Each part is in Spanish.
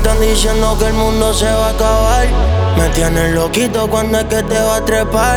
están diciendo que el mundo se va a acabar. Me tienes loquito cuando es que te va a trepar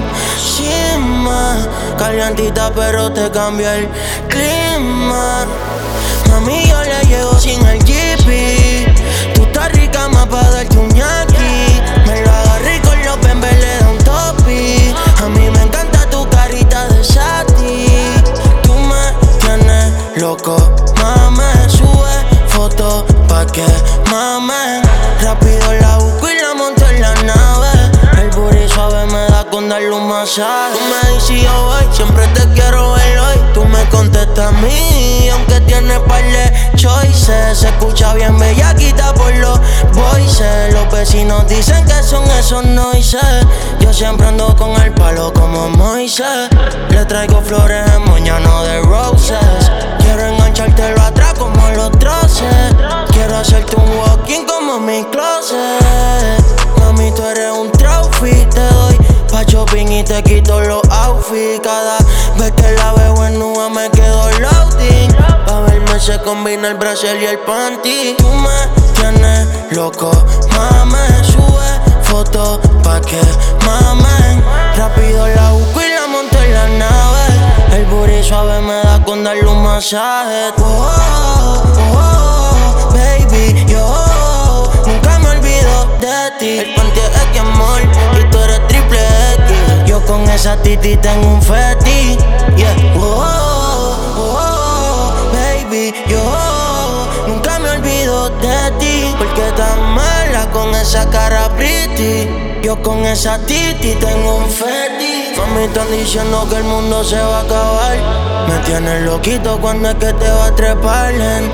encima. Calientita pero te cambia el clima. Mami, yo le llego sin el jeepy. Tú estás rica más pa' darte un ñaqui. Me lo agarré con los bembes, le da un topi. A mí me encanta tu carita de Sati. Tú me tienes loco, mame. Sube fotos pa' que mame. Rápido la busco y la monto en la nave. El booty suave me da con darle un masaje. Tú me dices si yo voy, siempre te quiero ver hoy. Tú me contestas a mí, aunque tienes par de choices. Se escucha bien bellaquita por los voices. Los vecinos dicen que son esos noises. Yo siempre ando con el palo como Moisés. Le traigo flores en moñano de roses. Quiero enganchártelo atrás como los troces. Quiero hacerte un walking como mi closet. Mami, tú eres un trophy. Te doy pa' shopping y te quito los outfits. Cada vez que la veo en nube me quedo loading. Pa' verme se combina el bracelet y el panty. Tú me tienes loco, mame. Sube fotos pa' que mamen. Rápido la busco y la monto en la nave. El booty suave me da con darle un masaje. Oh, oh, oh, baby, yo nunca me olvido de ti. El panty es X amor y tú eres triple X. Yo con esa titi tengo un fetish. Yeah. Oh, oh, oh, baby, yo nunca me olvido de ti. Porque tan mala con esa cara pretty. Yo con esa titi tengo un fetish. Mami, están diciendo que el mundo se va a acabar. Me tienes loquito cuando es que te va a trepar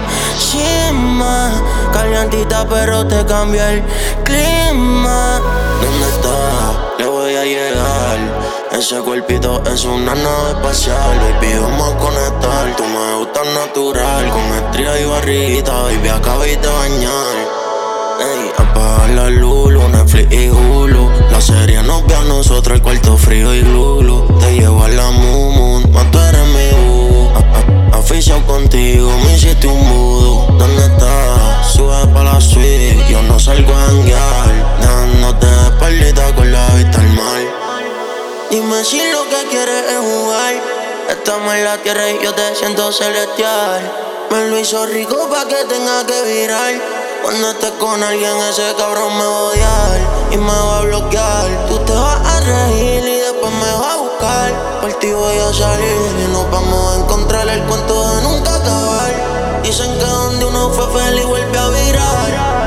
encima. Calientita pero te cambia el clima. ¿Dónde estás? Le voy a llegar. Ese cuerpito es una nave espacial. Baby, vamos a conectar. Tú me gustas natural. Con estría y barriguita, baby, acabé de bañar. Ey, apaga la luz, Netflix y Hulu. La serie nos ve a nosotros, el cuarto frío y glulu. Te llevo a la Moon, más tú eres mi boo. Aficiado contigo, me hiciste un vudú. ¿Dónde estás? Sube pa' la suite, yo no salgo a janguear. Dándote de espaldita con la vista al mar. Dime si lo que quieres es jugar. Estamos en la tierra y yo te siento celestial. Me lo hizo rico pa' que tenga que virar. Cuando estés con alguien, ese cabrón me va a odiar y me va a bloquear. Tú te vas a reír y después me vas a buscar. Por ti voy a salir y nos vamos a encontrar. El cuento de nunca acabar. Dicen que donde uno fue feliz vuelve a virar.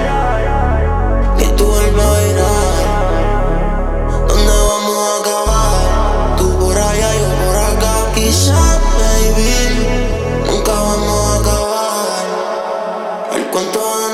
Y tú vuelves a virar. ¿Dónde vamos a acabar? Tú por allá, yo por acá. Quizás, baby, nunca vamos a acabar. El cuento de